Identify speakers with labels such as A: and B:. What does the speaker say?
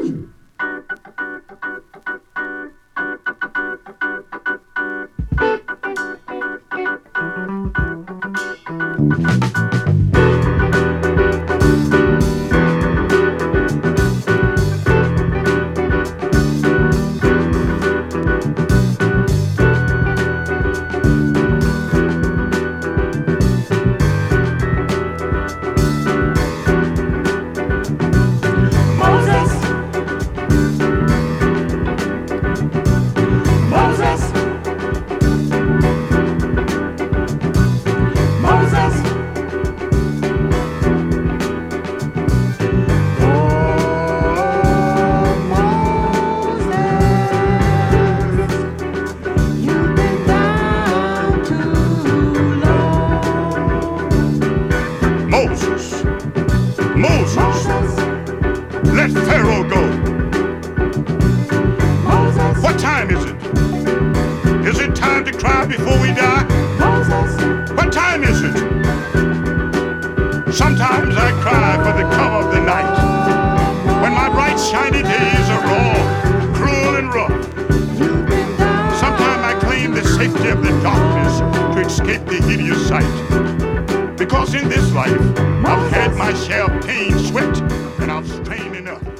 A: Moses, let Pharaoh go. What time is it? Is it time to cry before we die? What time is it? Sometimes I cry for the cover of the night, when my bright shiny days are raw, cruel and rough. Sometimes I claim the safety of the darkness to escape the hideous sight. Because in this life, I've had my share of pain, sweat, and I've strained enough.